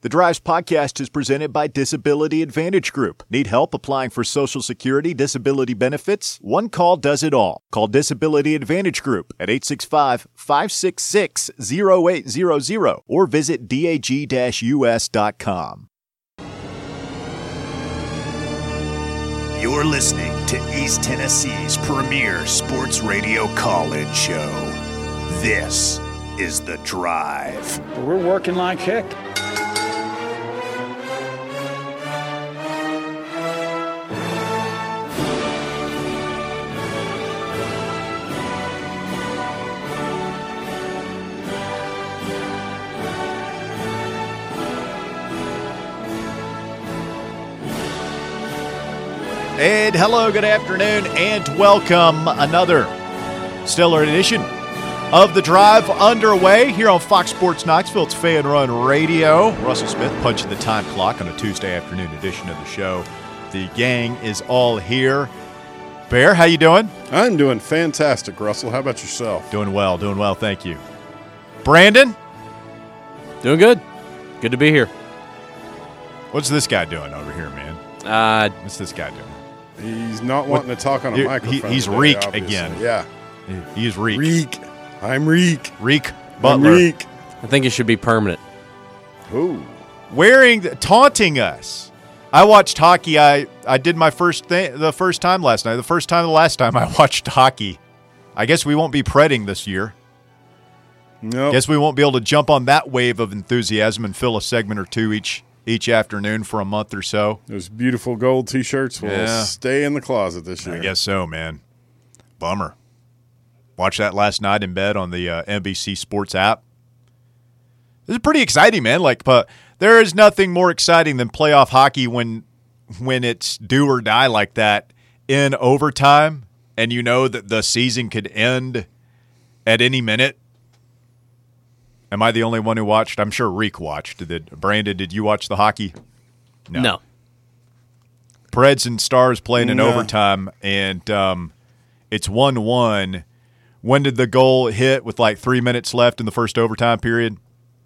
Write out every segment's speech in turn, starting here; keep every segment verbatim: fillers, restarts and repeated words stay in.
The Drives podcast is presented by Disability Advantage Group. Need help applying for Social Security disability benefits? One call does it all. Call Disability Advantage Group at eight six five, five six six, zero eight zero zero or visit dag U S dot com. You're listening to East Tennessee's premier sports radio call-in show. This is The Drive. We're working like heck. And hello, good afternoon, and welcome. Another stellar edition of The Drive underway here on Fox Sports Knoxville. It's Fan Run Radio. Russell Smith punching the time clock on a Tuesday afternoon edition of the show. The gang is all here. Bear, how you doing? I'm doing fantastic, Russell. How about yourself? Doing well, doing well, thank you. Brandon? Doing good. Good to be here. What's this guy doing over here, man? Uh, What's this guy doing? He's not wanting What? to talk on a He- microphone. he's today, Reek obviously. again. Yeah. He's Reek. Reek. I'm Reek. Reek I'm Butler. Reek. I think it should be permanent. Ooh. Wearing, taunting us. I watched hockey. I, I did my first thing the first time last night. The first time, the last time I watched hockey. I guess we won't be Predding this year. Nope. Guess we won't be able to jump on that wave of enthusiasm and fill a segment or two each each afternoon for a month or so. Those beautiful gold T-shirts will Yeah. stay in the closet this year. I guess so, man. Bummer. Watched that last night in bed on the uh, N B C Sports app. This is pretty exciting, man. Like, but there is nothing more exciting than playoff hockey when when it's do or die like that in overtime, and you know that the season could end at any minute. Am I the only one who watched? I'm sure Reek watched. Did Brandon? Did you watch the hockey? No. Preds and Stars playing in No. overtime, and um, it's one one. When did the goal hit with like three minutes left in the first overtime period?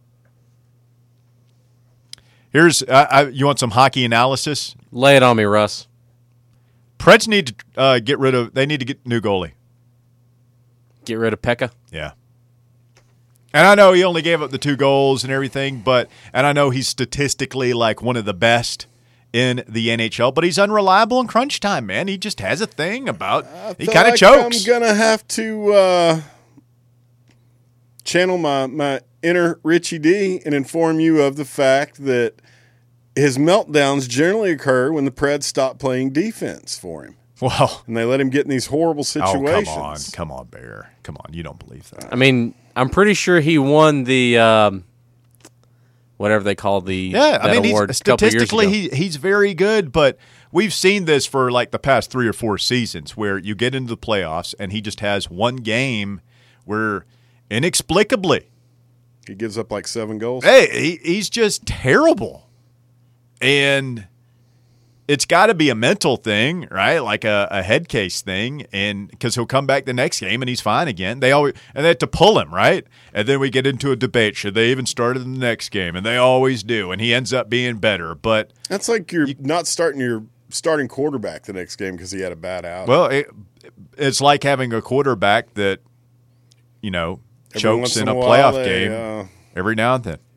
Here's I, I, you want some hockey analysis? Lay it on me, Russ. Preds need to uh, get rid of. They need to get new goalie. Get rid of Pekka. Yeah. And I know he only gave up the two goals and everything, but and I know he's statistically like one of the best in the N H L, but he's unreliable in crunch time, man. He just has a thing about I he feel kind of like chokes. I'm gonna have to uh, channel my my inner Richie D and inform you of the fact that his meltdowns generally occur when the Preds stop playing defense for him, Well, and they let him get in these horrible situations. oh, come on, come on, Bear, come on. You don't believe that? I mean, I'm pretty sure he won the um, whatever they call the Yeah, I that mean, award he's, a couple years statistically, ago. he he's very good, but we've seen this for like the past three or four seasons where you get into the playoffs and he just has one game where inexplicably, He gives up like seven goals. hey, he, he's just terrible. And it's got to be a mental thing, right? Like a, a head case thing, and because he'll come back the next game and he's fine again. They always and they have to pull him, right? And then we get into a debate: should they even start in the next game? And they always do, and he ends up being better. But That's like you're not starting your starting quarterback the next game because he had a bad out. well, it, it's like having a quarterback that you know Every chokes once in in a a while, playoff they, game uh, every now and then.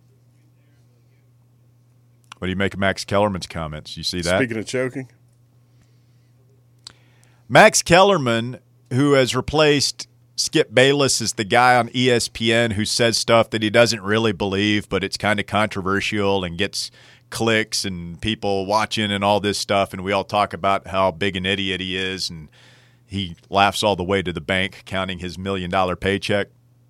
What do you make of Max Kellerman's comments? You see that? Speaking of choking, Max Kellerman, who has replaced Skip Bayless as the guy on E S P N who says stuff that he doesn't really believe, but it's kind of controversial and gets clicks and people watching and all this stuff, and we all talk about how big an idiot he is, and he laughs all the way to the bank counting his million-dollar paycheck.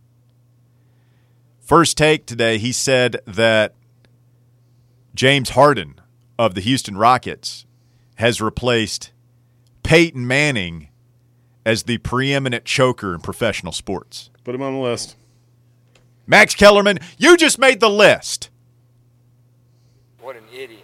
First take today, he said that James Harden of the Houston Rockets has replaced Peyton Manning as the preeminent choker in professional sports. put him on the list. Max Kellerman, you just made the list. What an idiot.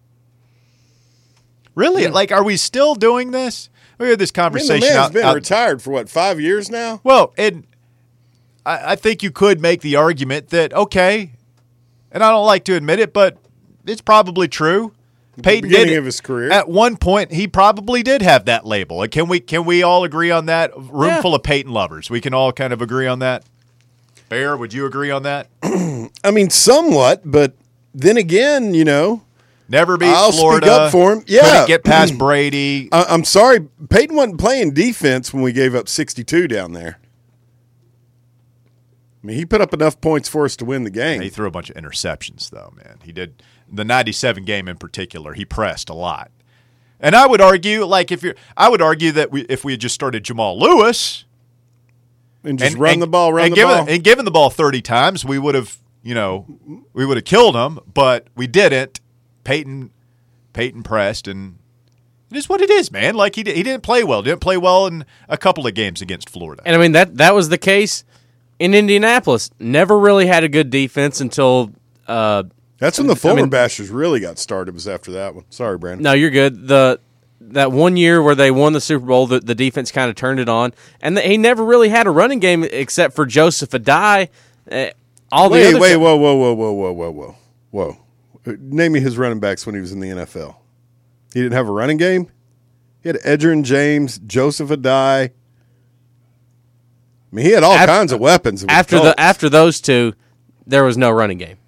Really? Yeah. Like, are we still doing this? We had this I mean, conversation. the man's out, been out, retired for, what, five years now? Well, and I, I think you could make the argument that, okay, and I don't like to admit it, but it's probably true. Peyton beginning did of his career. At one point, he probably did have that label. Like, Can we can we all agree on that? Room Yeah. full of Peyton lovers. We can all kind of agree on that. Bear, would you agree on that? I mean, somewhat, but then again, you know, Never beat I'll Florida. speak up for him. Yeah. Couldn't get past Brady. I- I'm sorry, Peyton wasn't playing defense when we gave up sixty-two down there. I mean, he put up enough points for us to win the game. He threw a bunch of interceptions, though, man. He did the ninety-seven game in particular. He pressed a lot. And I would argue, like, if you're, I would argue that we, if we had just started Jamal Lewis and just and, run and- the ball, run and the given, ball. and given the ball thirty times, we would have, you know, we would have killed him. But we didn't. Peyton, Peyton pressed, and it is what it is, man. Like he did, he didn't play well. Didn't play well in a couple of games against Florida. And I mean that that was the case in Indianapolis. Never really had a good defense until. Uh, That's when the Fulmer mean- Bashers really got started. Was after that one. Sorry, Brandon. no, you're good. The that one year where they won the Super Bowl, the, the defense kind of turned it on, and the, he never really had a running game except for Joseph Adai. Uh, all the Wait, other wait, whoa, whoa, whoa, whoa, whoa, whoa, whoa, whoa. Uh, Name me his running backs when he was in the N F L. He didn't have a running game. He had Edgerrin James, Joseph Adai. I mean, he had all After- kinds of weapons. with after Colts. the after those two, there was no running game.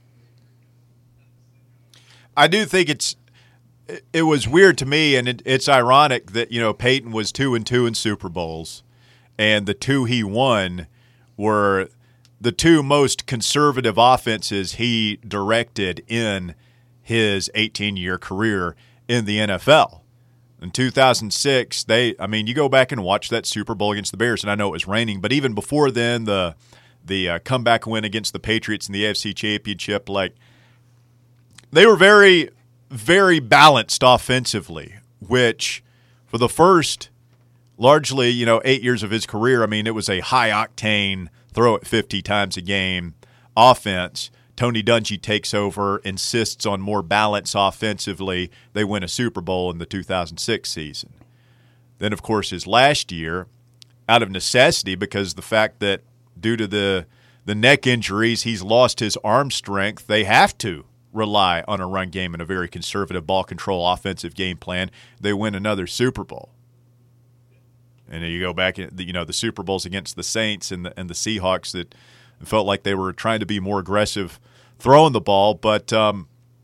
I do think it's it was weird to me, and it, it's ironic that you know Peyton was two and two in Super Bowls, and the two he won were the two most conservative offenses he directed in his eighteen-year career in the N F L. In two thousand six, they I mean, you go back and watch that Super Bowl against the Bears, and I know it was raining, but even before then, the the uh, comeback win against the Patriots in the A F C Championship, like they were very, very balanced offensively, which for the first largely, you know, eight years of his career, I mean, it was a high-octane, throw it fifty times a game offense. Tony Dungy takes over, insists on more balance offensively. They win a Super Bowl in the two thousand six season. Then, of course, his last year, out of necessity, because the fact that due to the the neck injuries, he's lost his arm strength, they have to rely on a run game and a very conservative ball control offensive game plan. They win another Super Bowl. And then you go back, you know, the Super Bowls against the Saints and the, and the Seahawks that felt like they were trying to be more aggressive throwing the ball. But um,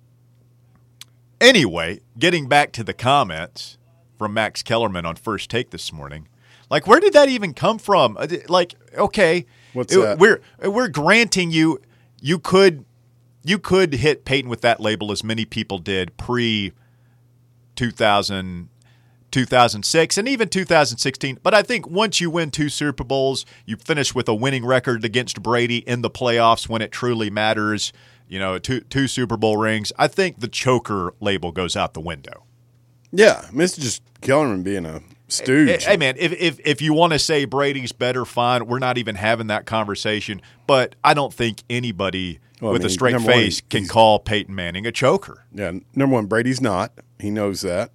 anyway, getting back to the comments from Max Kellerman on First Take this morning, like, where did that even come from? Like, okay, What's it- that? we're we're granting you you could you could hit Peyton with that label as many people did pre two thousand. two thousand six and even two thousand sixteen. But I think once you win two Super Bowls, you finish with a winning record against Brady in the playoffs when it truly matters, you know, two, two Super Bowl rings, I think the choker label goes out the window. Yeah, I mean, it's just Kellerman being a stooge. Hey, man, if, if, if you want to say Brady's better, fine. We're not even having that conversation. But I don't think anybody Well, I with a mean, straight number one, face can he's- call Peyton Manning a choker. Yeah, number one, Brady's not. He knows that.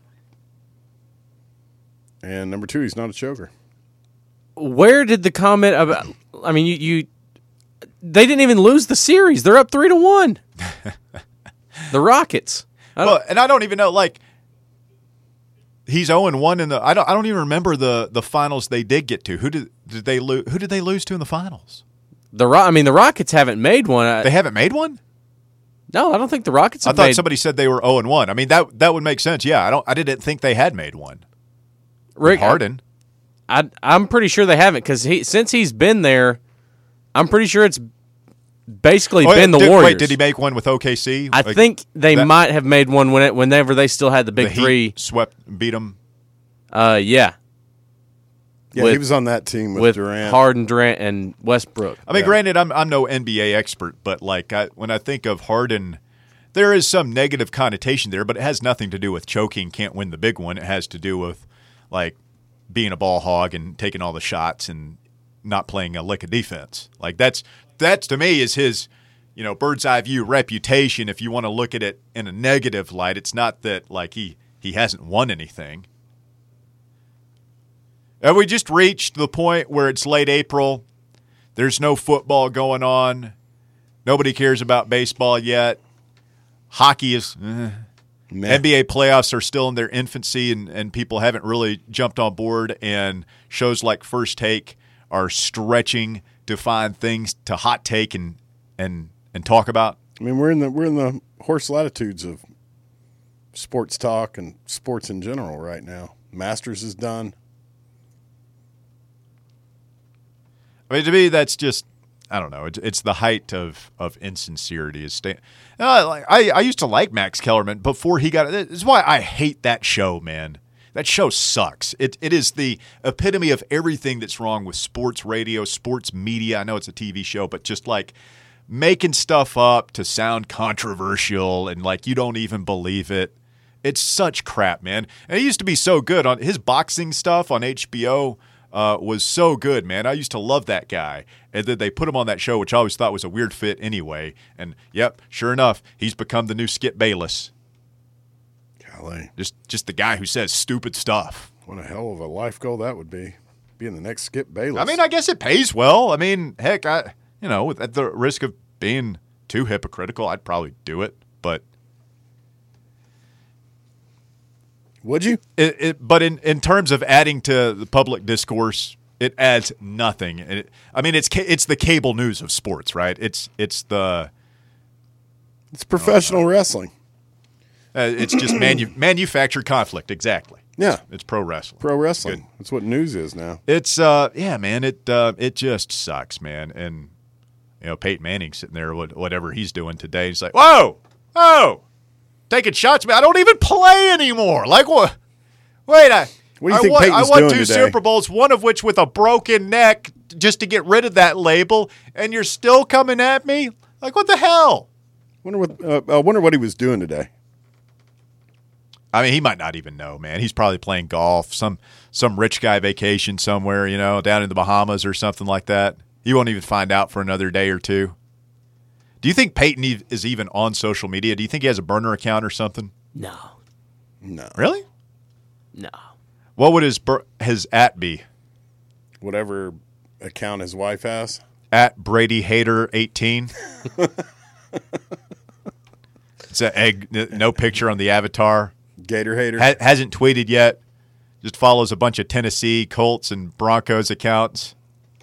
And number two, he's not a choker. Where did the comment about? I mean, you, you they didn't even lose the series. They're up three to one. The Rockets. I don't- Well, and I don't even know, like, he's zero and one in the. I don't. I don't even remember the, the finals they did get to. Who did did they lose? Who did they lose to in the finals? the Ro- I mean, the Rockets haven't made one. I, They haven't made one. no, I don't think the Rockets I have thought made. somebody said they were zero and one. I mean that that would make sense. Yeah, I don't. I didn't think they had made one. Rick Harden. I, I'm pretty sure they haven't because he since he's been there, I'm pretty sure it's basically Oh, yeah, been the did, Warriors. Wait, did he make one with O K C? I Like, think they that- might have made one when it, whenever they still had the the big Heat three. swept, beat them. Uh, yeah, Yeah, With- he was on that team with, with Durant. Harden, Durant, and Westbrook. I mean, Yeah. granted, I'm I'm no N B A expert, but like I, when I think of Harden, there is some negative connotation there, but it has nothing to do with choking, can't win the big one. It has to do with like being a ball hog and taking all the shots and not playing a lick of defense. Like that's that's to me is his, you know, bird's eye view reputation. If you want to look at it in a negative light, it's not that like he he hasn't won anything. Have we just reached the point where it's late April? There's no football going on. Nobody cares about baseball yet. hockey is eh. Meh. N B A playoffs are still in their infancy, and, and people haven't really jumped on board, and shows like First Take are stretching to find things to hot take and and and talk about. I mean, we're in the we're in the horse latitudes of sports talk and sports in general right now. Masters is done. I mean, to me, that's just, I don't know. It's, it's the height of, of insincerity. Is stay, uh, like, I, I used to like Max Kellerman before he got – this is why I hate that show, man. That show sucks. It It is the epitome of everything that's wrong with sports radio, sports media. I know it's a T V show, but just like making stuff up to sound controversial and like you don't even believe it. It's such crap, man. And he used to be so good on his boxing stuff on H B O. Uh, was so good, man. I used to love that guy. And then they put him on that show, which I always thought was a weird fit anyway. And, yep, sure enough, he's become the new Skip Bayless. Golly. Just just the guy who says stupid stuff. What a hell of a life goal that would be. Being the next Skip Bayless. I mean, I guess it pays well. I mean, heck, I you know, at the risk of being too hypocritical, I'd probably do it. But would you? It, it, but in, in terms of adding to the public discourse, it adds nothing. It, I mean, it's ca- it's the cable news of sports, right? It's it's the It's professional wrestling. uh, it's just manu- manufactured conflict. Exactly. Yeah. It's pro wrestling. Pro wrestling. Good. That's what news is now. It's uh yeah, man. It uh, it just sucks, man. And you know, Peyton Manning sitting there, what- whatever he's doing today, he's like, whoa, whoa, taking shots, man. I don't even play anymore. Like what? Wait, I. What do you I think won, Peyton's I won doing two today? Super Bowls, one of which with a broken neck, just to get rid of that label, and you're still coming at me? Like, what the hell? Wonder what? Uh, I wonder what he was doing today. I mean, he might not even know, man. He's probably playing golf, some some rich guy vacation somewhere, you know, down in the Bahamas or something like that. He won't even find out for another day or two. Do you think Peyton e- is even on social media? Do you think he has a burner account or something? No, No. Really? no. What would his bur- his at be? Whatever account his wife has. At Brady Hater eighteen. It's a egg. No picture on the avatar. Gator hater. Ha- hasn't tweeted yet. Just follows a bunch of Tennessee, Colts, and Broncos accounts.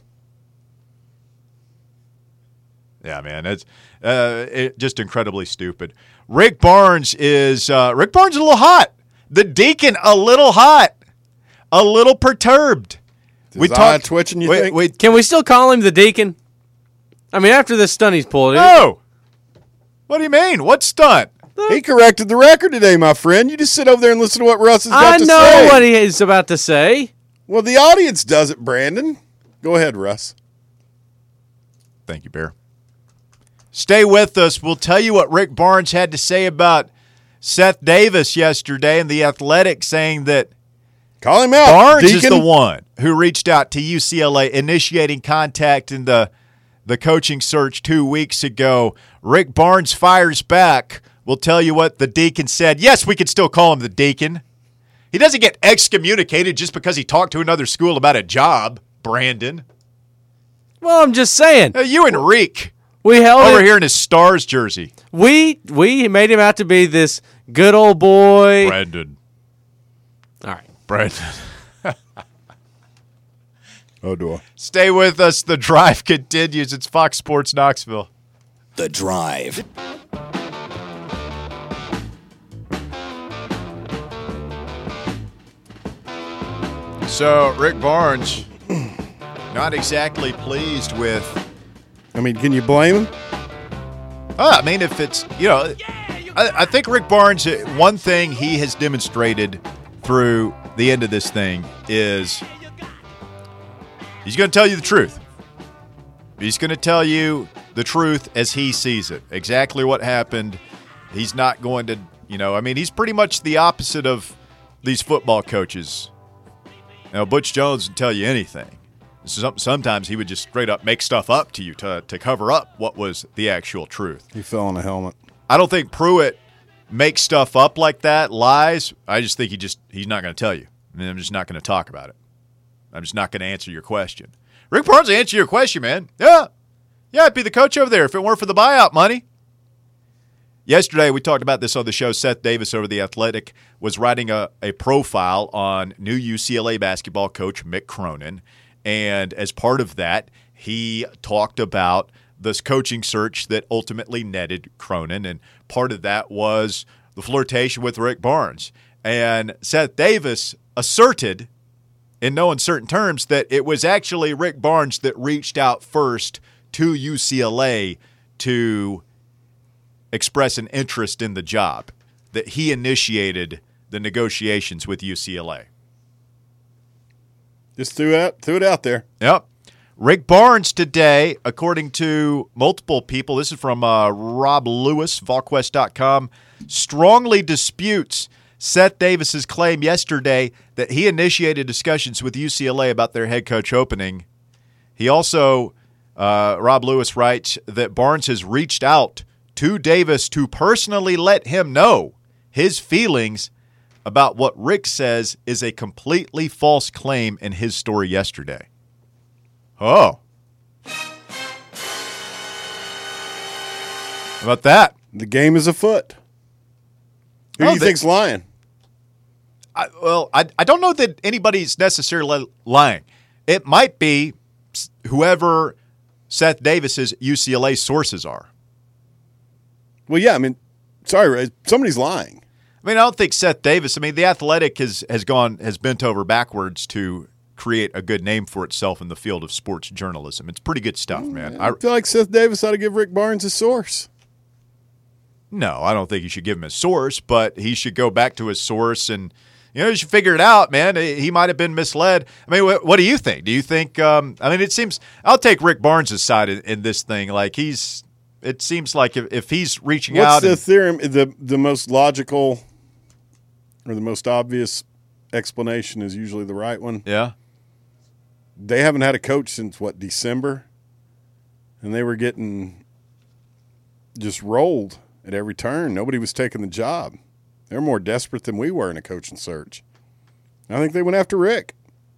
Yeah, man, it's uh, it, just incredibly stupid. Rick Barnes is uh, Rick Barnes is a little hot. The Deacon a little hot, a little perturbed. His eye twitching, you wait, think? Wait, Can we still call him the Deacon? I mean, after this stunt he's pulled, no. What do you mean? What stunt? He corrected the record today, my friend. You just sit over there and listen to what Russ has got I to know say. what he is about to say. Well, the audience does it, Brandon. Go ahead, Russ. Thank you, Bear. Stay with us. We'll tell you what Rick Barnes had to say about Seth Davis yesterday and the Athletic, saying that Call him out. Barnes Deacon. is the one who reached out to U C L A, initiating contact in the, the coaching search two weeks ago. Rick Barnes fires back. We'll tell you what the Deacon said. Yes, we could still call him the Deacon. He doesn't get excommunicated just because he talked to another school about a job, Brandon. Well, I'm just saying. Uh, you and Reek We held over it. here in his Stars jersey. We we made him out to be this good old boy. Brandon. All right. Brandon. Oh, do I? Stay with us. The drive continues. It's Fox Sports Knoxville. The Drive. So, Rick Barnes, not exactly pleased with. I mean, can you blame him? Uh, I mean, if it's, you know, I, I think Rick Barnes, uh, one thing he has demonstrated through the end of this thing is he's going to tell you the truth. He's going to tell you the truth as he sees it, exactly what happened. He's not going to, you know, I mean, he's pretty much the opposite of these football coaches. Now, Butch Jones would tell you anything. Sometimes he would just straight up make stuff up to you to, to cover up what was the actual truth. He fell on a helmet. I don't think Pruitt makes stuff up like that, lies. I just think he just he's not going to tell you. I mean, I'm just not going to talk about it. I'm just not going to answer your question. Rick Barnes will answer your question, man. Yeah. Yeah, I'd be the coach over there if it weren't for the buyout money. Yesterday, we talked about this on the show. Seth Davis over The Athletic was writing a, a profile on new U C L A basketball coach Mick Cronin. And as part of that, he talked about this coaching search that ultimately netted Cronin. And part of that was the flirtation with Rick Barnes. And Seth Davis asserted, in no uncertain terms, that it was actually Rick Barnes that reached out first to U C L A to express an interest in the job, that he initiated the negotiations with U C L A. Just threw it out, threw it out there. Yep. Rick Barnes today, according to multiple people, this is from uh, Rob Lewis, VolQuest dot com, strongly disputes Seth Davis's claim yesterday that he initiated discussions with U C L A about their head coach opening. He also, uh, Rob Lewis writes that Barnes has reached out to Davis to personally let him know his feelings about what Rick says is a completely false claim in his story yesterday. Oh. How about that? The game is afoot. Who Oh, do you they- think's lying? I, well, I, I don't know that anybody's necessarily lying. It might be whoever Seth Davis's U C L A sources are. Well, yeah, I mean, sorry, Ray, somebody's lying. I mean, I don't think Seth Davis. I mean, the Athletic has has gone has bent over backwards to create a good name for itself in the field of sports journalism. It's pretty good stuff, man. I, I feel like Seth Davis ought to give Rick Barnes a source. no, I don't think you should give him a source, but he should go back to his source and you know you should figure it out, man. He might have been misled. I mean, what, what do you think? Do you think? Um, I mean, it seems I'll take Rick Barnes' side in, in this thing. Like he's. It seems like if, if he's reaching What's out. the and, theorem? The the most logical or the most obvious explanation is usually the right one. yeah. They haven't had a coach since what, December, and they were getting just rolled at every turn. Nobody was taking the job. They're more desperate than we were in a coaching search. I think they went after Rick.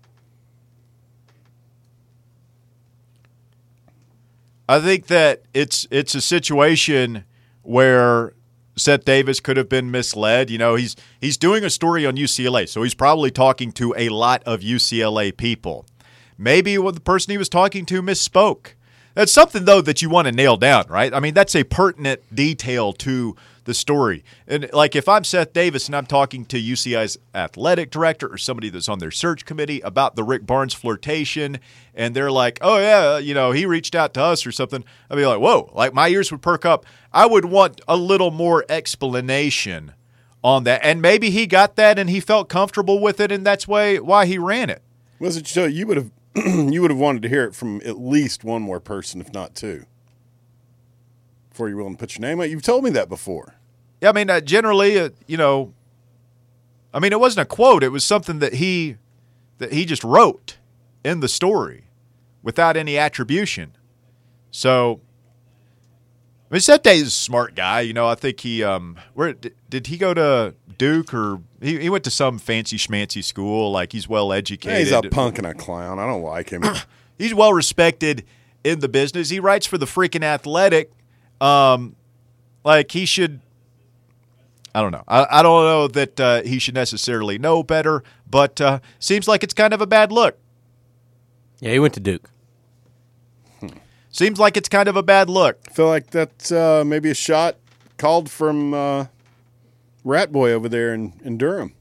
I think that it's it's a situation where Seth Davis could have been misled. You know, he's he's doing a story on U C L A, so he's probably talking to a lot of U C L A people. Maybe what the person he was talking to misspoke. That's something, though, that you want to nail down, right? I mean, that's a pertinent detail to the story. And, like, if I'm Seth Davis and I'm talking to U C I's athletic director or somebody that's on their search committee about the Rick Barnes flirtation, and they're like, oh, yeah, you know, he reached out to us or something, I'd be like, whoa, like, my ears would perk up. I would want a little more explanation on that. And maybe he got that and he felt comfortable with it, and that's why, why he ran it. Was it so you would have you would have wanted to hear it from at least one more person, if not two, before you're willing to put your name out? You've told me that before. Yeah, I mean, uh, generally, uh, you know, I mean, it wasn't a quote. It was something that he that he just wrote in the story without any attribution. So, I mean, Seth Davis is a smart guy. You know, I think he um, where did, did he go to Duke or he, he went to some fancy schmancy school? Like he's well educated. He's a punk and a clown. I don't like him. He's well respected in the business. He writes for the freaking Athletic. Um, like he should. I don't know. I, I don't know that uh, he should necessarily know better, but uh, seems like it's kind of a bad look. Yeah, he went to Duke. Seems like it's kind of a bad look. I feel like that's uh, maybe a shot called from uh, Rat Boy over there in, in Durham.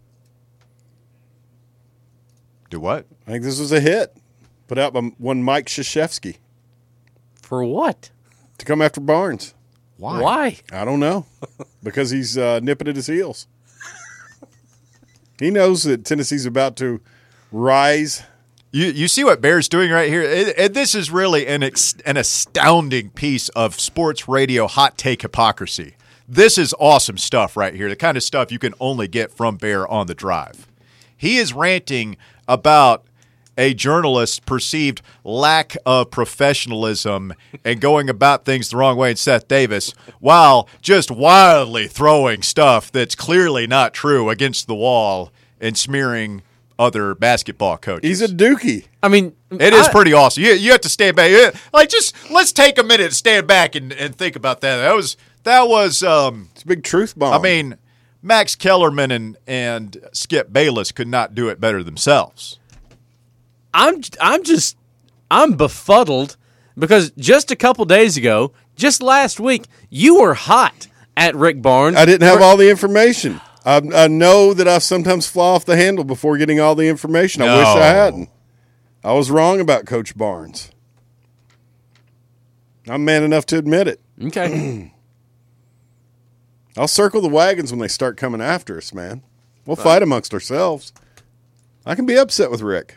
Do what? I think this was a hit put out by one Mike Krzyzewski For what? to come after Barnes. Why? Why? I don't know. Because he's uh, nipping at his heels. He knows that Tennessee's about to rise. You you see what Bear's doing right here? It, it, this is really an ex, an astounding piece of sports radio hot take hypocrisy. This is awesome stuff right here, the kind of stuff you can only get from Bear on the Drive. He is ranting about a journalist's perceived lack of professionalism and going about things the wrong way in Seth Davis, while just wildly throwing stuff that's clearly not true against the wall and smearing other basketball coaches. He's a dookie. I mean, It is I- pretty awesome. You, you have to stand back. You- Like, just let's take a minute to stand back and, and think about that. That was that was. Um, It's a big truth bomb. I mean, Max Kellerman and and Skip Bayless could not do it better themselves. I'm I'm just I'm befuddled because just a couple days ago, just last week, you were hot at Rick Barnes. I didn't have all the information. I, I know that I sometimes fly off the handle before getting all the information. I wish No. I hadn't. I was wrong about Coach Barnes. I'm man enough to admit it. Okay. I'll circle the wagons when they start coming after us, man. We'll fight amongst ourselves. I can be upset with Rick.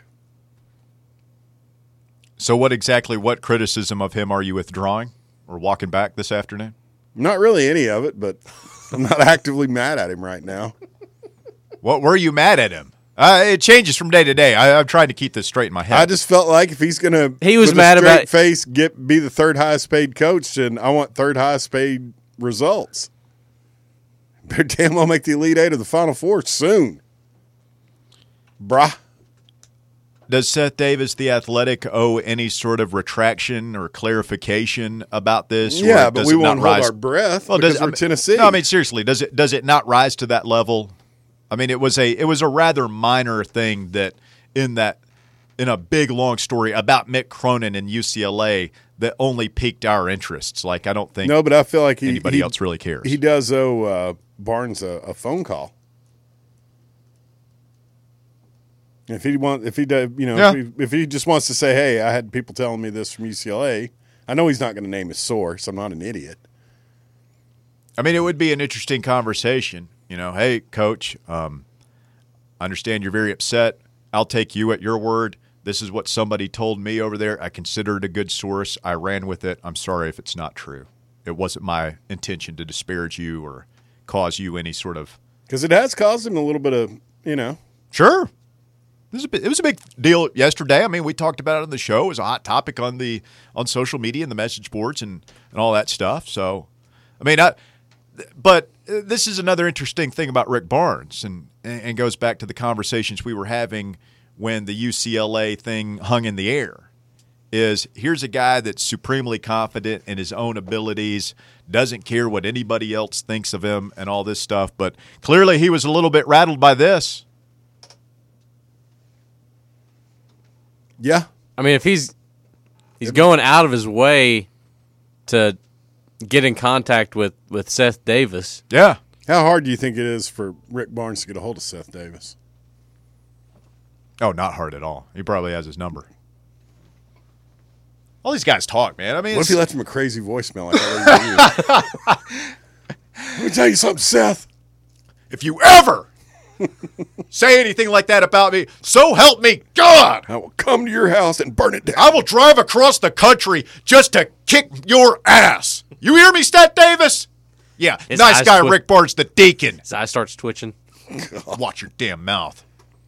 So, what exactly? What criticism of him are you withdrawing or walking back this afternoon? Not really any of it, but I'm not actively mad at him right now. What were you mad at him? Uh, it changes from day to day. I, I'm trying to keep this straight in my head. I just felt like if he's going to He was with mad a straight about- face get be the third highest paid coach, then I want third highest paid results. Better damn well make the Elite Eight or the Final Four soon. Brah. Does Seth Davis, the Athletic, owe any sort of retraction or clarification about this? or Yeah, but does we it not won't hold rise- our breath Well, because does, we're I mean- Tennessee. No, I mean seriously, does it does it not rise to that level? I mean, it was a it was a rather minor thing that in that in a big long story about Mick Cronin and U C L A that only piqued our interests. Like I don't think no, but I feel like he, anybody he- else really cares. He does owe uh, Barnes a, a phone call. If he want, if he does, you know, Yeah. if, he, if he just wants to say, "Hey, I had people telling me this from U C L A," I know he's not going to name his source. I'm not an idiot. I mean, it would be an interesting conversation. You know, hey, coach, um, I understand you're very upset. I'll take you at your word. This is what somebody told me over there. I consider it a good source. I ran with it. I'm sorry if it's not true. It wasn't my intention to disparage you or cause you any sort of. Because it has caused him a little bit of, you know. Sure. It was, a bit, it was a big deal yesterday. I mean, we talked about it on the show. It was a hot topic on the on social media and the message boards and, and all that stuff. So, I mean, I, but this is another interesting thing about Rick Barnes and, and goes back to the conversations we were having when the U C L A thing hung in the air. Is here's a guy that's supremely confident in his own abilities, doesn't care what anybody else thinks of him and all this stuff. But clearly he was a little bit rattled by this. Yeah. I mean, if he's he's going out of his way to get in contact with, with Seth Davis. Yeah. How hard do you think it is for Rick Barnes to get a hold of Seth Davis? Oh, not hard at all. He probably has his number. All these guys talk, man. I mean, What if it's, he left him a crazy voicemail like I leave you? Let me tell you something, Seth. if you ever say anything like that about me, so help me God, I will come to your house and burn it down. I will drive across the country just to kick your ass. You hear me, Stat Davis? Yeah, His nice eyes guy, twi- Rick Barnes, the deacon. His eye starts twitching. Watch your damn mouth.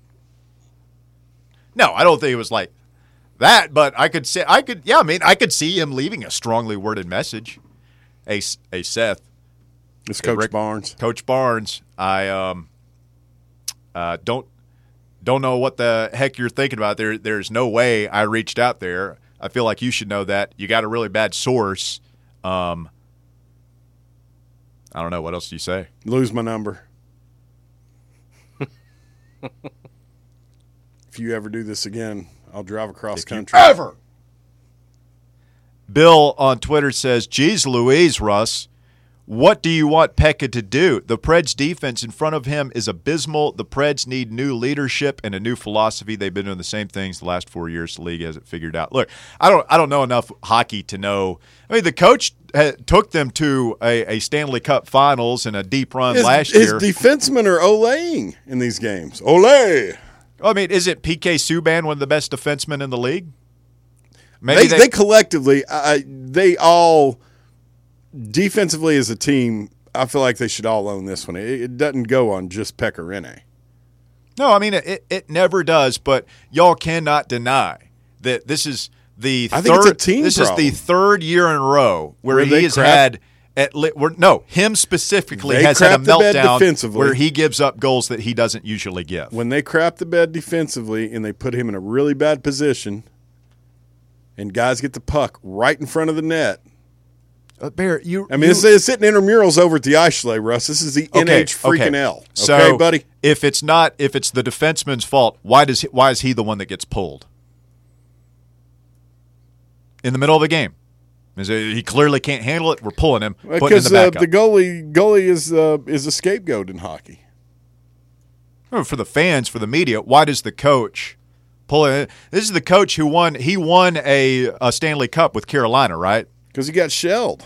No, I don't think it was like that, but I could say I could. Yeah, I mean, I could see him leaving a strongly worded message. Hey, S- hey, Seth, It's Hey, Coach Rick- Barnes. Coach Barnes, I um, uh, don't don't know what the heck you're thinking about. There, there's no way I reached out there. I feel like you should know that. You got a really bad source. Um, I don't know. What else do you say? Lose my number. If you ever do this again, I'll drive across If you country. ever. Bill on Twitter says, geez Louise, Russ, what do you want Pekka to do? The Preds defense in front of him is abysmal. The Preds need new leadership and a new philosophy. They've been doing the same things the last four years. The league hasn't figured out. Look, I don't I don't know enough hockey to know. I mean, the coach ha- took them to a, a Stanley Cup Finals and a deep run His, last his year. defensemen are olaying in these games. Olay! I mean, isn't P K Subban one of the best defensemen in the league? Maybe They, they, they collectively, I, they all, defensively as a team, I feel like they should all own this one. It, it doesn't go on just Pekka Rinne. No, I mean, it, it never does, but y'all cannot deny that this is the I third think it's a team this problem. is the third year in a row where, Where he they has crap- had At li- we're, no, him specifically They has had a crap the bed meltdown defensively. where he gives up goals that he doesn't usually give. When they crap the bed defensively and they put him in a really bad position and guys get the puck right in front of the net. Uh, Bear, you. I mean, you, this is sitting intramurals over at the Eichele, Russ. This is the okay, N H freaking okay. L. Okay, so buddy? if it's not, if it's the defenseman's fault, why does he, why is he the one that gets pulled in the middle of the game? Is it, he clearly can't handle it. We're pulling him, putting him in Because the uh, backup. the goalie goalie is uh, is a scapegoat in hockey. For the fans, for the media, why does the coach pull it? This is the coach who won. He won a, a Stanley Cup with Carolina, right? Because he got shelled.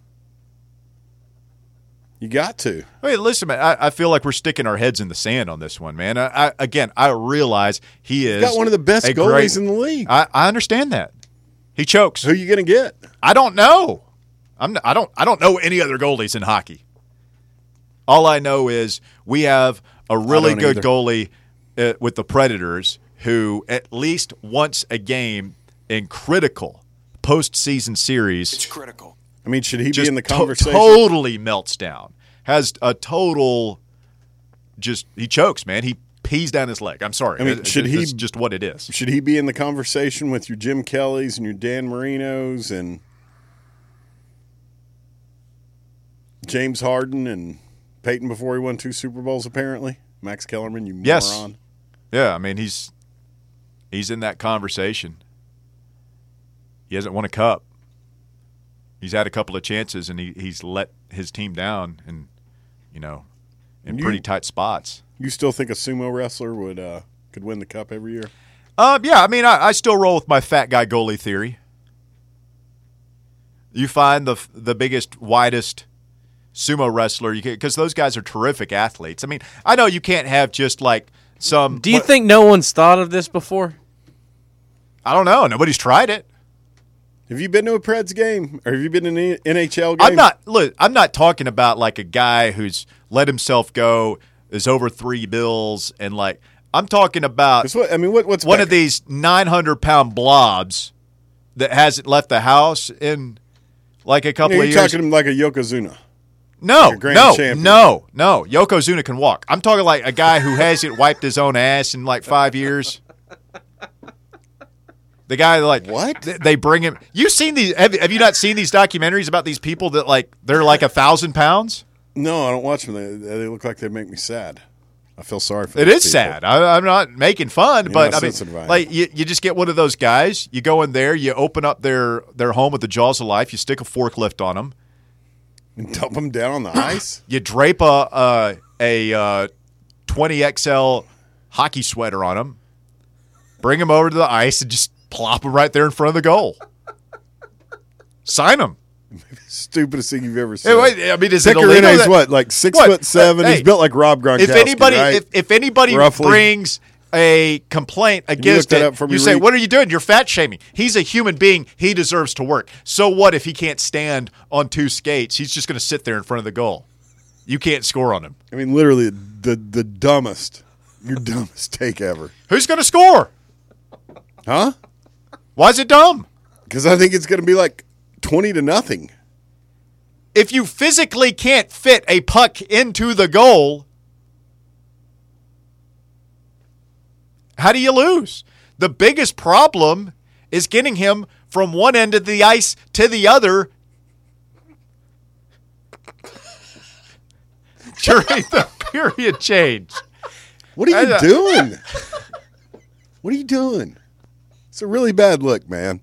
You got to. Hey, listen, man. I, I feel like we're sticking our heads in the sand on this one, man. I, I, again, I realize he is He's got one of the best a goalies great- in the league. I, I understand that. He chokes. Who are you going to get? I don't know. I'm. I don't. I don't know any other goalies in hockey. All I know is we have a really don't good either. goalie uh, with the Predators who, at least once a game in critical postseason series, It's critical. I mean, should he just be in the to- conversation? totally melts down. Has a total. Just he chokes, man. He pees down his leg. I'm sorry. I mean, It- should it- he- It's just what it is. Should he be in the conversation with your Jim Kellys and your Dan Marinos and James Harden and Peyton before he won two Super Bowls, apparently? Max Kellerman, you Yes. moron. Yeah, I mean he's he's in that conversation. He hasn't won a cup. He's had a couple of chances and he, he's let his team down and you know in You- pretty tight spots. You still think a sumo wrestler would uh, could win the cup every year? Um, yeah, I mean I, I still roll with my fat guy goalie theory. You find the the biggest, widest sumo wrestler you can, because those guys are terrific athletes. I mean, I know you can't have just like some. Do you what- think no one's thought of this before? I don't know. Nobody's tried it. Have you been to a Preds game, or have you been in an N H L game? I'm not. Look, I'm not talking about like a guy who's let himself go, is over three bills, and like I'm talking about 'Cause what, I mean, what, what's one back- of these nine hundred pound blobs that hasn't left the house in like a couple You know, of you're years. talking like a Yokozuna. No, a grand no, champion. no, no. Yokozuna can walk. I'm talking like a guy who hasn't wiped his own ass in like five years. The guy like What? th- they bring him. You seen these? Have, have you not seen these documentaries about these people that like they're like a thousand pounds? No, I don't watch them. They, they look like they make me sad. I feel sorry for It those is people. sad. I, I'm not making fun, You're but not I mean, sensitive, I am. like you, you just get one of those guys. You go in there, you open up their their home with the jaws of life. You stick a forklift on them. And dump them down on the ice. You drape a a, a uh, twenty X L hockey sweater on them. Bring them over to the ice and just plop them right there in front of the goal. Sign them. Stupidest thing you've ever Hey, seen. wait, I mean, is it Picker illegal Rene's that- what, like six What? foot seven? Hey, He's built like Rob Gronkowski. If anybody, right? if, if anybody Roughly. brings a complaint against that it, up for me, you say, Reed? "What are you doing? You're fat shaming." He's a human being. He deserves to work. So what if he can't stand on two skates? He's just going to sit there in front of the goal. You can't score on him. I mean, literally the the dumbest, your dumbest take ever, Who's going to score? huh? Why is it dumb? Because I think it's going to be like twenty to nothing. If you physically can't fit a puck into the goal, how do you lose? The biggest problem is getting him from one end of the ice to the other during the period change. What are you I- doing? What are you doing? It's a really bad look, man.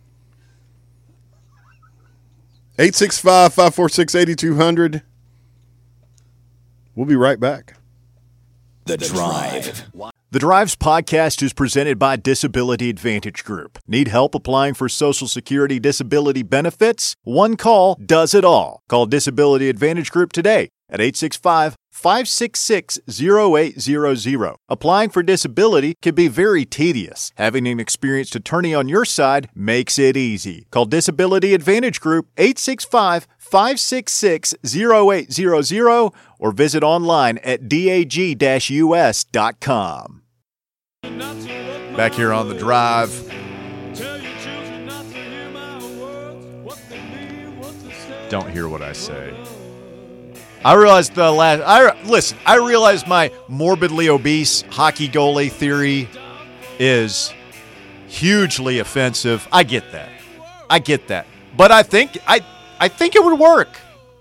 eight six five, five four six, eight two zero zero. We'll be right back. The Drive. The Drives podcast is presented by Disability Advantage Group. Need help applying for Social Security disability benefits? One call does it all. Call Disability Advantage Group today at eight six five, five six six, zero eight zero zero. Applying for disability can be very tedious. Having an experienced attorney on your side makes it easy. Call Disability Advantage Group eight six five, five six six, zero eight zero zero or visit online at dag dash u s dot com. Back here on the Drive. don't hear what I say. I realized the last. I listen. I realized my morbidly obese hockey goalie theory is hugely offensive. I get that. I get that. But I think I I think it would work,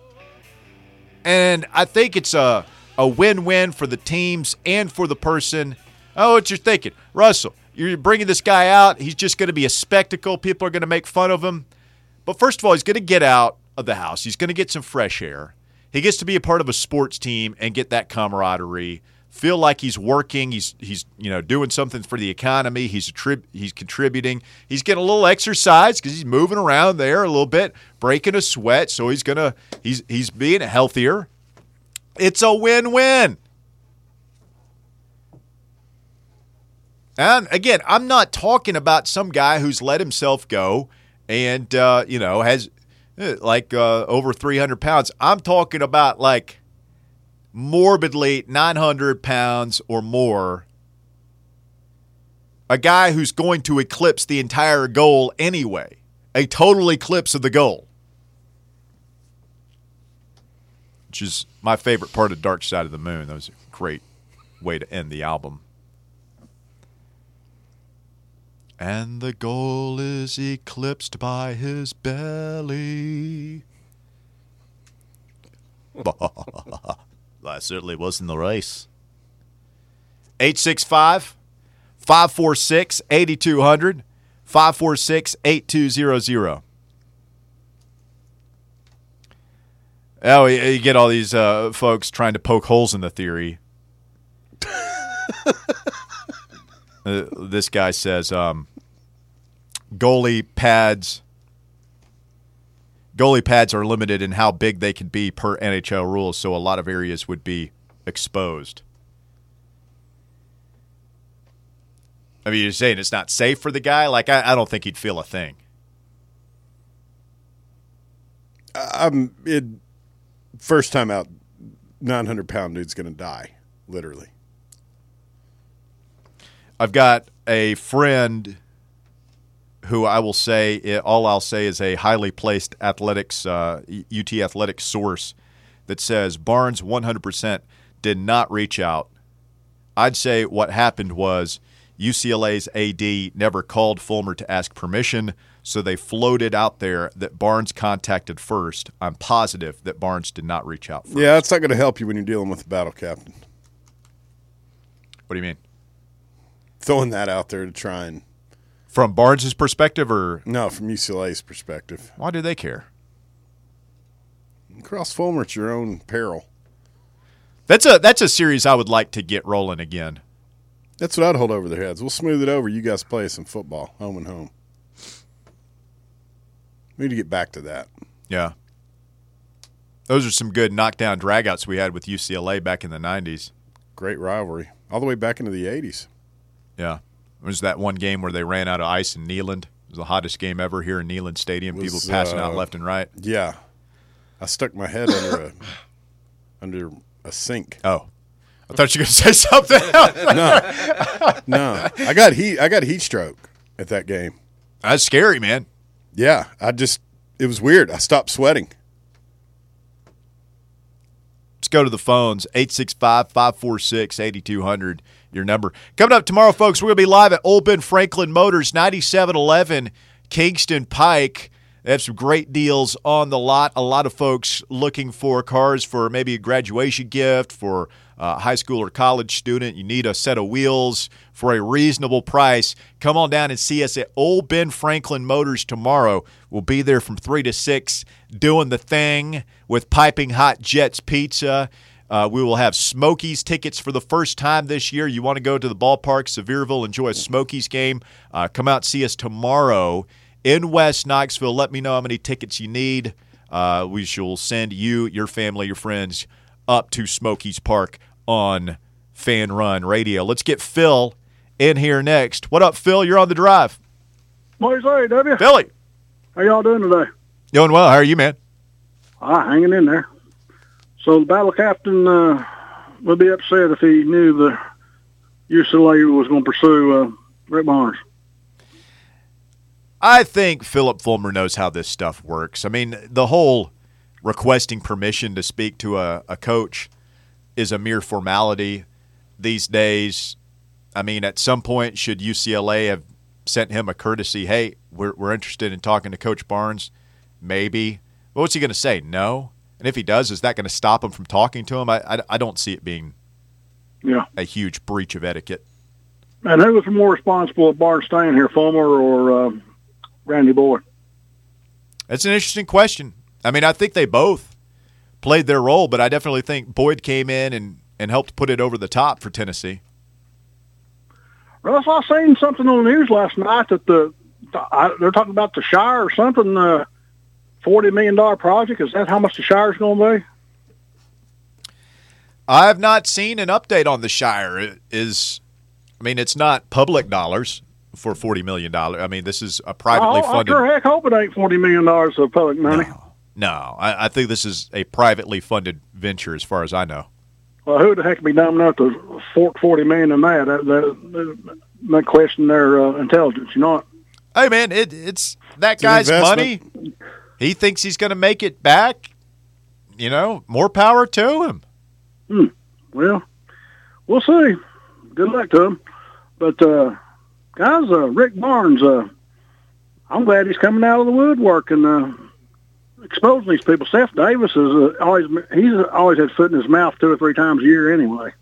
and I think it's a a win-win for the teams and for the person. Oh, what you're thinking, Russell? You're bringing this guy out. He's just going to be a spectacle. People are going to make fun of him. But first of all, he's going to get out of the house. He's going to get some fresh air. He gets to be a part of a sports team and get that camaraderie. Feel like he's working. He's he's you know doing something for the economy. He's a tri- he's contributing. He's getting a little exercise because he's moving around there a little bit, breaking a sweat. So he's gonna he's he's being healthier. It's a win-win. And again, I'm not talking about some guy who's let himself go and uh, you know has. like uh, over three hundred pounds. I'm talking about like morbidly nine hundred pounds or more. A guy who's going to eclipse the entire goal anyway. A total eclipse of the goal. Which is my favorite part of Dark Side of the Moon. That was a great way to end the album. And the goal is eclipsed by his belly. That certainly wasn't the race. eight six five, five four six, eight two zero zero, five four six, eight two zero zero. Oh, you get all these uh, folks trying to poke holes in the theory. uh, this guy says, um, goalie pads goalie pads are limited in how big they can be per N H L rules, so a lot of areas would be exposed. I mean, you're saying it's not safe for the guy? Like, I, I don't think he'd feel a thing. I'm it. First time out, nine hundred pound dude's going to die, literally. I've got a friend who I will say, all I'll say is a highly placed athletics, uh, U T athletics source that says Barnes one hundred percent did not reach out. I'd say what happened was U C L A's A D never called Fulmer to ask permission, so they floated out there that Barnes contacted first. I'm positive that Barnes did not reach out first. Yeah, that's not going to help you when you're dealing with the battle captain. What do you mean? Throwing that out there to try and... From Barnes' perspective, or no, from U C L A's perspective. Why do they care? Cross Fulmer at your own peril. That's a that's a series I would like to get rolling again. That's what I'd hold over their heads. We'll smooth it over. You guys play some football, home and home. We need to get back to that. Yeah. Those are some good knockdown dragouts we had with U C L A back in the nineties. Great rivalry. All the way back into the eighties. Yeah. It was that one game where they ran out of ice in Neyland. It was the hottest game ever here in Neyland Stadium. Was, People passing uh, out left and right. Yeah. I stuck my head under a under a sink. Oh. I thought you were going to say something else. No. No. I got heat I got heat stroke at that game. That's scary, man. Yeah. I just it was weird. I stopped sweating. Let's go to the phones. eight six five, five four six, eight two zero zero. Your number. Coming up tomorrow, folks, we're going to be live at Old Ben Franklin Motors, ninety-seven eleven Kingston Pike. They have some great deals on the lot. A lot of folks looking for cars for maybe a graduation gift, for a high school or college student. You need a set of wheels for a reasonable price. Come on down and see us at Old Ben Franklin Motors tomorrow. We'll be there from three to six doing the thing with Piping Hot Jets Pizza. Uh, we will have Smokies tickets for the first time this year. You want to go to the ballpark, Sevierville, enjoy a Smokies game. Uh, come out and see us tomorrow in West Knoxville. Let me know how many tickets you need. Uh, we shall send you, your family, your friends up to Smokies Park on Fan Run Radio. Let's get Phil in here next. What up, Phil? You're on the drive. What you say, W? Philly. How y'all doing today? Doing well. How are you, man? Ah, hanging in there. So the battle captain uh, would be upset if he knew the U C L A was going to pursue uh, Brett Barnes. I think Philip Fulmer knows how this stuff works. I mean, the whole requesting permission to speak to a, a coach is a mere formality these days. I mean, at some point, should U C L A have sent him a courtesy, hey, we're, we're interested in talking to Coach Barnes? Maybe. But what's he going to say? No? And if he does, is that going to stop him from talking to him? I, I, I don't see it being Yeah. a huge breach of etiquette. And who was more responsible of Barnes staying here, Fulmer or uh, Randy Boyd? That's an interesting question. I mean, I think they both played their role, but I definitely think Boyd came in and, and helped put it over the top for Tennessee. Russ, I seen something on the news last night that the, the I, they're talking about the Shire or something, uh, forty million dollars project. Is that how much the Shire's going to be? I've not seen an update on the Shire. It is, I mean, it's not public dollars for forty million dollars. I mean, this is a privately I, funded. I sure heck hope it ain't forty million dollars of public money. No, no. I, I think this is a privately funded venture as far as I know. Well, who the heck would be dumb enough to fork forty million in that? That, that, that question their uh, intelligence, you know. Hey, man, it, it's that It's an guy's money. investment. He thinks he's going to make it back. You know, more power to him. Hmm. Well, we'll see. Good luck to him. But, uh, guys, uh, Rick Barnes, uh, I'm glad he's coming out of the woodwork and uh, exposing these people. Seth Davis is uh, always he's always had foot in his mouth two or three times a year anyway.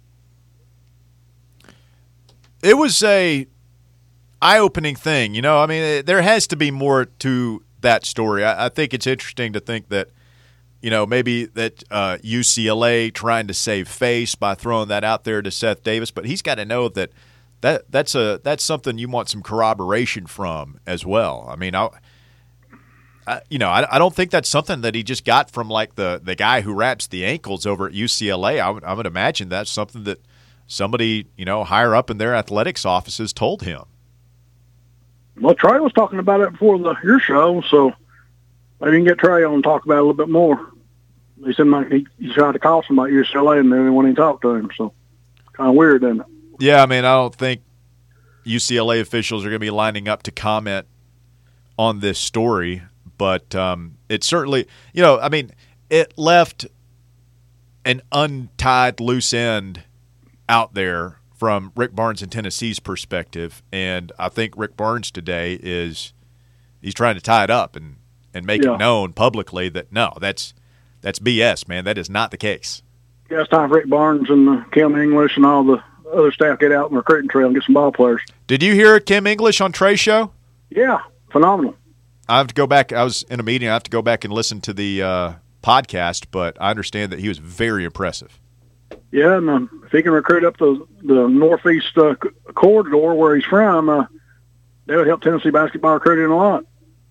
It was a eye-opening thing. You know, I mean, there has to be more to that story. I, I think it's interesting to think that, you know, maybe that uh, U C L A trying to save face by throwing that out there to Seth Davis, but he's got to know that, that that's a that's something you want some corroboration from as well. I mean, I, I you know, I, I don't think that's something that he just got from like the, the guy who wraps the ankles over at U C L A. I would, I would imagine that's something that somebody, you know, higher up in their athletics offices told him. Well, Trey was talking about it before the your show, so maybe you can get Trey on and talk about it a little bit more. He said like, he, he tried to call somebody at U C L A and then when he talked to him, so kind of weird, isn't it? Yeah, I mean, I don't think U C L A officials are going to be lining up to comment on this story, but um, it certainly, you know, I mean, it left an untied loose end out there from Rick Barnes and Tennessee's perspective, and I think Rick Barnes today is he's trying to tie it up and, and make Yeah. it known publicly that no, that's that's B S, man. That is not the case. Yeah, it's time for Rick Barnes and uh, Kim English and all the other staff get out on the recruiting trail and get some ball players. Did you hear Kim English on Trey's show? Yeah, phenomenal. I have to go back. I was in a meeting. I have to go back and listen to the uh, podcast, but I understand that he was very impressive. Yeah, and uh, if he can recruit up the the northeast uh, c- corridor where he's from, uh, that would help Tennessee basketball recruiting a lot.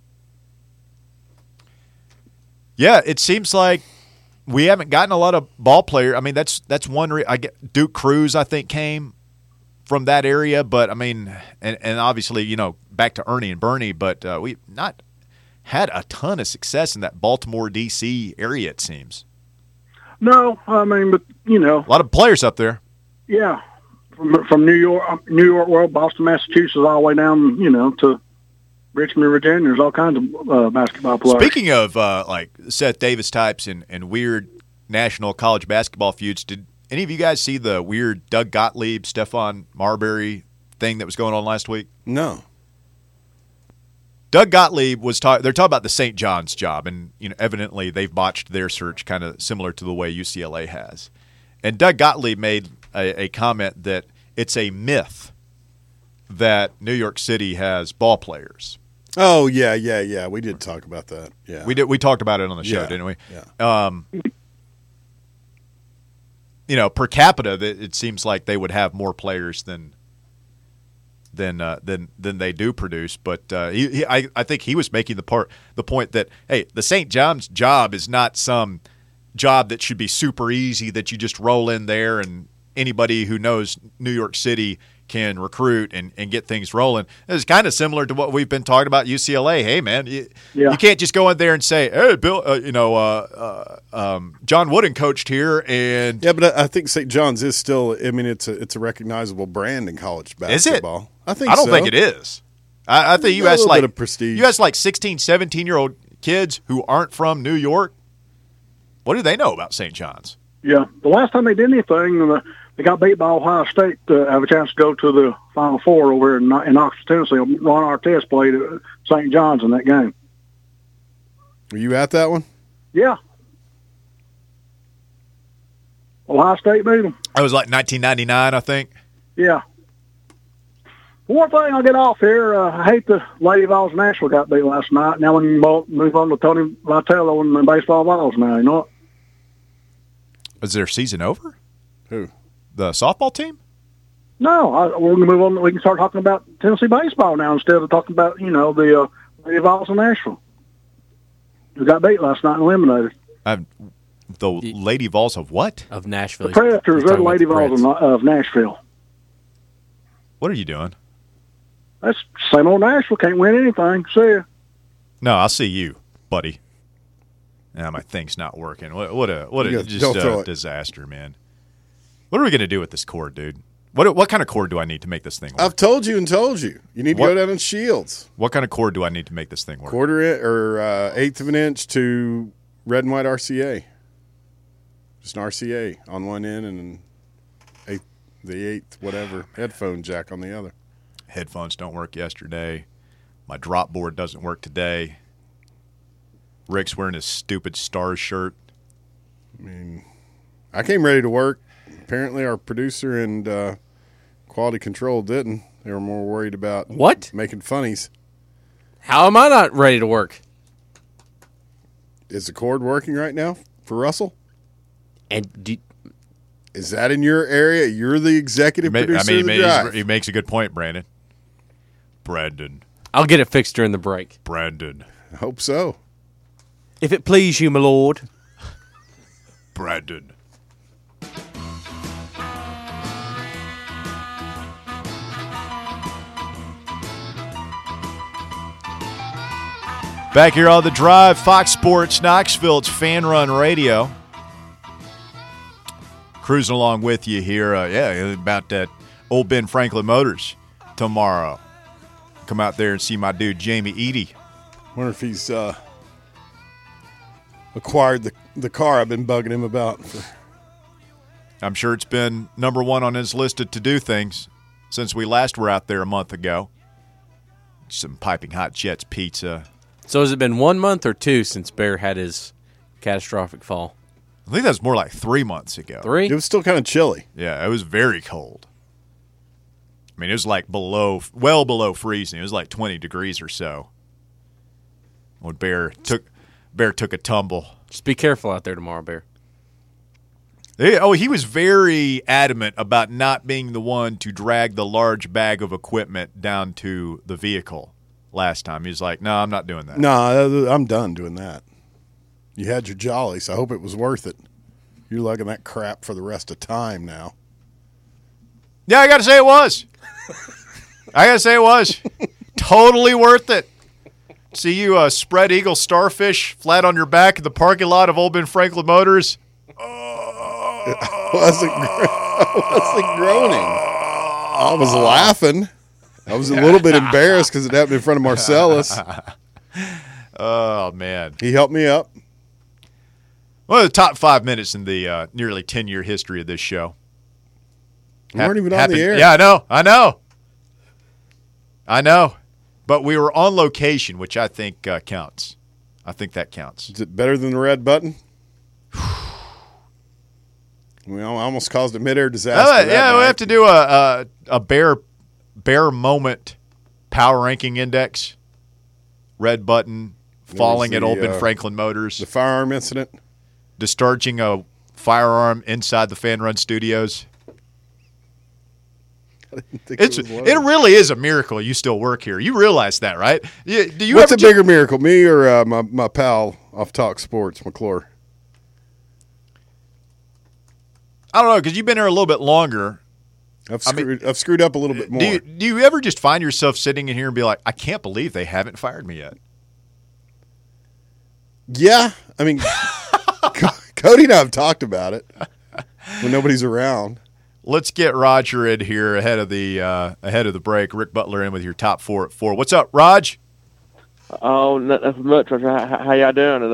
Yeah, it seems like we haven't gotten a lot of ball players. I mean, that's that's one. Re- I get Duke Cruz, I think, came from that area, but I mean, and, and obviously, you know, back to Ernie and Bernie, but uh, we've not had a ton of success in that Baltimore, D C area. It seems No, I mean, but you know, a lot of players up there. yeah, from from New York, uh, New York, world, Boston, Massachusetts, all the way down, you know, to Richmond, Virginia. There's all kinds of uh, basketball players. Speaking of uh, like Seth Davis types and, and weird national college basketball feuds, did any of you guys see the weird Doug Gottlieb, Stephon Marbury thing that was going on last week? No. Doug Gottlieb was talking. They're talking about the Saint John's job, and you know, evidently they've botched their search, kind of similar to the way U C L A has. And Doug Gottlieb made a, a comment that it's a myth that New York City has ball players. Oh, yeah, yeah, yeah. We did talk about that. Yeah. We did. We talked about it on the show, Yeah, didn't we? yeah. Um, you know, per capita, that it seems like they would have more players than than uh, than than they do produce. But uh, he, he, I, I think he was making the part the point that hey, the Saint John's job is not some job that should be super easy that you just roll in there and anybody who knows New York City can recruit and, and get things rolling. It's kind of similar to what we've been talking about U C L A. Hey, man, you, Yeah. you can't just go in there and say, hey, Bill, uh, you know, uh, uh, um, John Wooden coached here, and Yeah, but I I think Saint John's is still. I mean, it's a it's a recognizable brand in college is it? basketball. I think. I don't so. think it is. I, I think you A ask little like bit of prestige. you ask like sixteen, seventeen year old kids who aren't from New York, What do they know about Saint John's? Yeah, the last time they did anything, uh, they got beat by Ohio State to have a chance to go to the Final Four over in, in Knoxville, Tennessee. Ron Artest played at Saint John's in that game. Were you at that one? Yeah. Ohio State beat them. It was like nineteen ninety-nine, I think. Yeah. One thing I'll get off here, uh, I hate the Lady Vols Nashville got beat last night. Now we can move on to Tony Vitello and the baseball Vols now, you know what? Is their season over? Who? The softball team? No, I, we're going to move on. We can start talking about Tennessee baseball now instead of talking about, you know, the uh, Lady Vols of Nashville. We got beat last night and eliminated. I've, the Lady Vols of what? Of Nashville. The Predators, He's they're the talking Lady about the Vols of, of Nashville. What are you doing? That's same old Nashville. Can't win anything. See ya. No, I'll see you, buddy. Now my thing's not working. What, what a what a You got- just don't throw a it. disaster, man. What are we gonna do with this cord, dude? What what kind of cord do I need to make this thing work? I've told you and told you. You need to What? go down in Shields. What kind of cord do I need to make this thing work? Quarter in, or uh, eighth of an inch to red and white R C A. Just an R C A on one end and an eighth, the eighth, whatever, headphone jack on the other. Headphones don't work yesterday. My drop board doesn't work today. Rick's wearing his stupid Stars shirt. I mean, I came ready to work. Apparently, our producer and uh, quality control didn't. They were more worried about What? making funnies. How am I not ready to work? Is the cord working right now for Russell? And do, Is that in your area? You're the executive Ma- producer I mean, of the he, drive. ma- he makes a good point, Brandon. Brandon. I'll get it fixed during the break. Brandon. I hope so. If it please you, my lord. Brandon. Back here on the drive, Fox Sports Knoxville. It's Fan Run Radio. Cruising along with you here. Uh, yeah, about that old Ben Franklin Motors tomorrow. Come out there and see my dude Jamie Eady. Wonder if he's uh, acquired the the car I've been bugging him about. For, I'm sure it's been number one on his list of to-do things since we last were out there a month ago. Some piping hot Jets pizza. So has it been one month or two since Bear had his catastrophic fall? I think that was more like three months ago. Three? it was still kind of chilly. Yeah, it was very cold. I mean, it was like below, well below freezing. It was like twenty degrees or so when Bear took Bear took a tumble. Just be careful out there tomorrow, Bear. They- oh, he was very adamant about not being the one to drag the large bag of equipment down to the vehicle last time. He was like, no, I'm not doing that. No, nah, I'm done doing that. You had your jollies. I hope it was worth it. You're lugging that crap for the rest of time now. Yeah, I got to say it was. I got to say it was. Totally worth it. See you uh, spread eagle starfish flat on your back in the parking lot of Old Ben Franklin Motors. I wasn't, gro- I wasn't groaning. I was laughing. I was a little bit embarrassed because it happened in front of Marcellus. Oh, man. He helped me up. One of the top five minutes in the uh, nearly ten-year history of this show. We weren't even on Happened- the air. Yeah, I know. I know. I know. But we were on location, which I think uh, counts. I think that counts. Is it better than the red button? We al- almost caused a midair disaster. Uh, that yeah, we night. have to do a a, a bear bear moment power ranking index. Red button falling the, at Old Ben uh, Franklin Motors, The firearm incident. discharging a firearm inside the Fan Run Studios. I think It's it, it, was loaded. really is a miracle you still work here. You realize that, right? You, do you What's ever a ju- bigger miracle, me or uh, my my pal off Talk Sports, McClure? I don't know, because you've been here a little bit longer. I've I mean, screwed I've screwed up a little bit more. Do you, do you ever just find yourself sitting in here and be like, I can't believe they haven't fired me yet? Yeah, I mean, Co- Cody and I have talked about it when nobody's around. Let's get Roger in here ahead of the uh, ahead of the break. Rick Butler in with your top four at four. What's up, Raj? Oh, not, nothing much. How, how y'all doing today?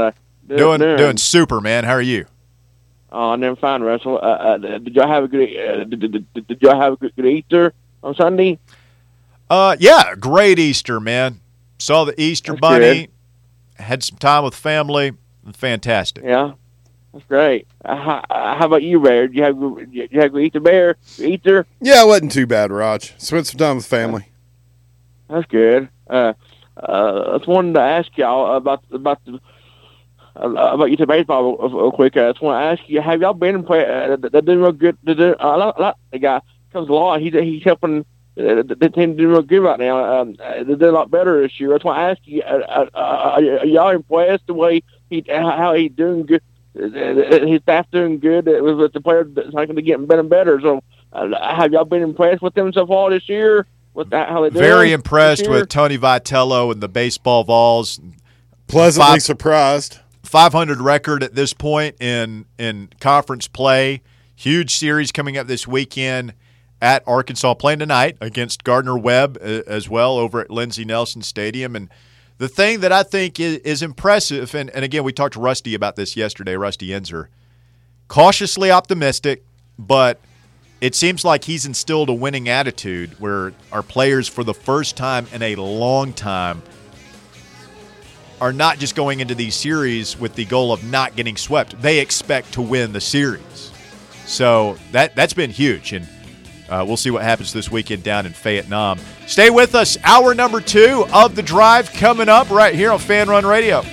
Doing doing super, man. How are you? Oh, I'm doing fine, Russell. Uh, uh, did y'all have a good? Uh, did, did, did, did y'all have a good, good Easter on Sunday? Uh, yeah, great Easter, man. Saw the Easter That's Bunny. Good. Had some time with family. Fantastic. Yeah, that's great. Uh, how, how about you, Bear? Did you have did you have good Easter, Bear? Easter? Yeah, it wasn't too bad, Raj. Spent some time with family. That's good. Uh, uh, I just wanted to ask y'all about about the. Uh, about you to baseball real, real quick. I just want to ask you: have y'all been in play? Uh, they're doing real good. They're, uh, a lot, a lot, the guy comes along. He's he's helping uh, the team doing real good right now. Um, they're doing a lot better this year. I just want to ask you: uh, uh, are y'all impressed the way he how he's doing good? Uh, his staff doing good with, with the players that's like getting better and better. So, uh, have y'all been impressed with them so far this year? With that, how they doing? Very impressed with Tony Vitello and the baseball Vols. Pleasantly Five, surprised. five hundred record at this point in in conference play. Huge series coming up this weekend at Arkansas, playing tonight against Gardner-Webb as well over at Lindsey Nelson Stadium. And the thing that I think is, is impressive, and, and again, we talked to Rusty about this yesterday, Rusty Enzer, cautiously optimistic, but it seems like he's instilled a winning attitude where our players, for the first time in a long time, are not just going into these series with the goal of not getting swept. They expect to win the series. So that, that's been huge, and uh, we'll see what happens this weekend down in Fayette-Nam. Stay with us. Hour number two of The Drive coming up right here on Fan Run Radio.